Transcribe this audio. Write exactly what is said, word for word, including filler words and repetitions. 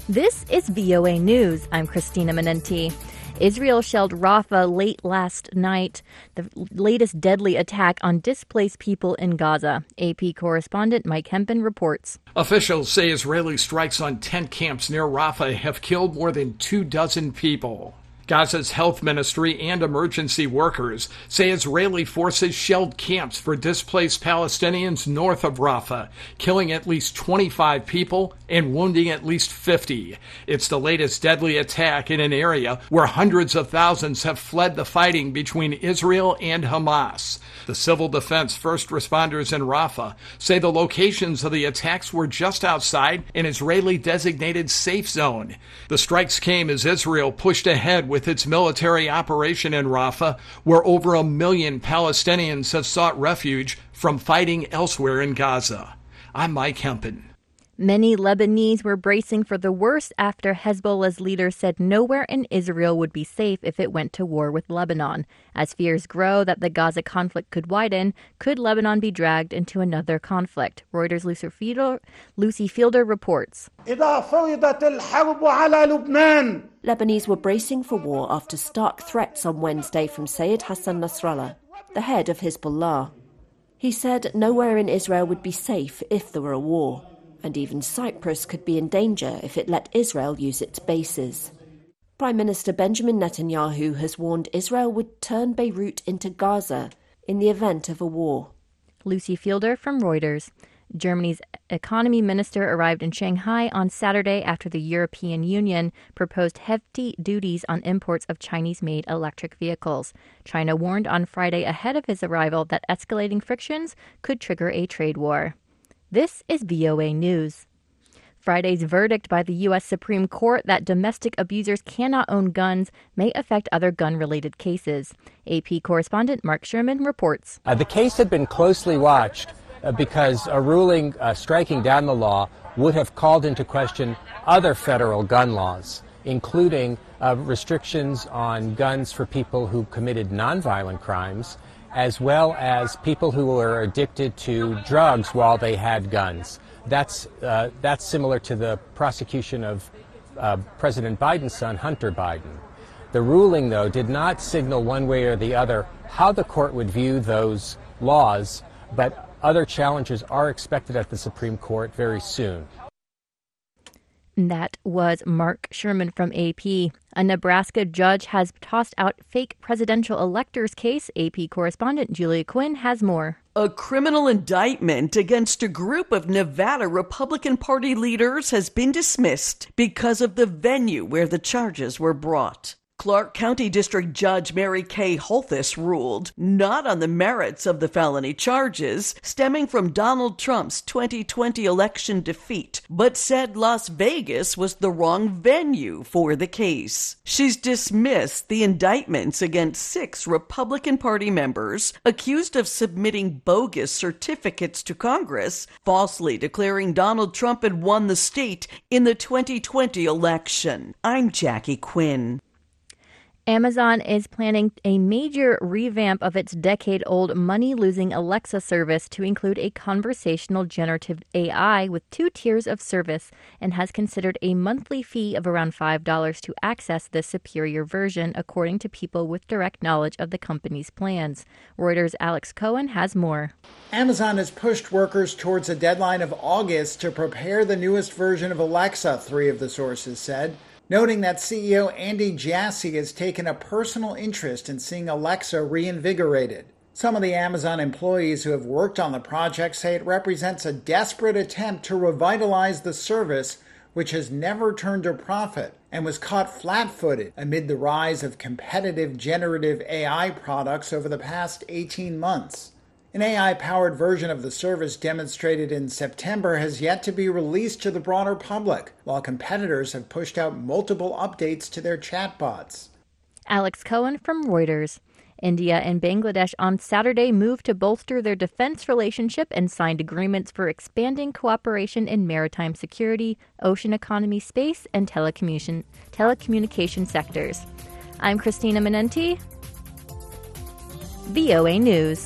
This is V O A News. I'm Christina Menenti. Israel shelled Rafah late last night, the latest deadly attack on displaced people in Gaza. A P correspondent Mike Hempen reports. Officials say Israeli strikes on tent camps near Rafah have killed more than two dozen people. Gaza's health ministry and emergency workers say Israeli forces shelled camps for displaced Palestinians north of Rafah, killing at least twenty-five people and wounding at least fifty. It's the latest deadly attack in an area where hundreds of thousands have fled the fighting between Israel and Hamas. The civil defense first responders in Rafah say the locations of the attacks were just outside an Israeli-designated safe zone. The strikes came as Israel pushed ahead with its military operation in Rafah, where over a million Palestinians have sought refuge from fighting elsewhere in Gaza. I'm Mike Hempen. Many Lebanese were bracing for the worst after Hezbollah's leader said nowhere in Israel would be safe if it went to war with Lebanon. As fears grow that the Gaza conflict could widen, could Lebanon be dragged into another conflict? Reuters' Lucy Fielder, Lucy Fielder reports. Lebanese were bracing for war after stark threats on Wednesday from Sayed Hassan Nasrallah, the head of Hezbollah. He said nowhere in Israel would be safe if there were a war. And even Cyprus could be in danger if it let Israel use its bases. Prime Minister Benjamin Netanyahu has warned Israel would turn Beirut into Gaza in the event of a war. Lucy Fielder from Reuters. Germany's economy minister arrived in Shanghai on Saturday after the European Union proposed hefty duties on imports of Chinese-made electric vehicles. China warned on Friday ahead of his arrival that escalating frictions could trigger a trade war. This is V O A News. Friday's verdict by the U S Supreme Court that domestic abusers cannot own guns may affect other gun-related cases. A P correspondent Mark Sherman reports. Uh, the case had been closely watched uh, because a ruling uh, striking down the law would have called into question other federal gun laws, including uh, restrictions on guns for people who committed nonviolent crimes, as well as people who were addicted to drugs while they had guns. That's uh, that's similar to the prosecution of uh, President Biden's son, Hunter Biden. The ruling, though, did not signal one way or the other how the court would view those laws, but other challenges are expected at the Supreme Court very soon. That was Mark Sherman from A P. A Nebraska judge has tossed out fake presidential electors case. A P correspondent Julia Quinn has more. A criminal indictment against a group of Nevada Republican Party leaders has been dismissed because of the venue where the charges were brought. Clark County District Judge Mary Kay Holthus ruled not on the merits of the felony charges stemming from Donald Trump's twenty twenty election defeat, but said Las Vegas was the wrong venue for the case. She's dismissed the indictments against six Republican Party members accused of submitting bogus certificates to Congress, falsely declaring Donald Trump had won the state in the twenty twenty election. I'm Jackie Quinn. Amazon is planning a major revamp of its decade-old money-losing Alexa service to include a conversational generative A I with two tiers of service and has considered a monthly fee of around five dollars to access the superior version, according to people with direct knowledge of the company's plans. Reuters' Alex Cohen has more. Amazon has pushed workers towards a deadline of August to prepare the newest version of Alexa, three of the sources said, noting that C E O Andy Jassy has taken a personal interest in seeing Alexa reinvigorated. Some of the Amazon employees who have worked on the project say it represents a desperate attempt to revitalize the service, which has never turned a profit and was caught flat-footed amid the rise of competitive generative A I products over the past eighteen months. An A I-powered version of the service demonstrated in September has yet to be released to the broader public, while competitors have pushed out multiple updates to their chatbots. Alex Cohen from Reuters. India and Bangladesh on Saturday moved to bolster their defense relationship and signed agreements for expanding cooperation in maritime security, ocean economy, space, and telecommunication, telecommunication sectors. I'm Christina Menenti, V O A News.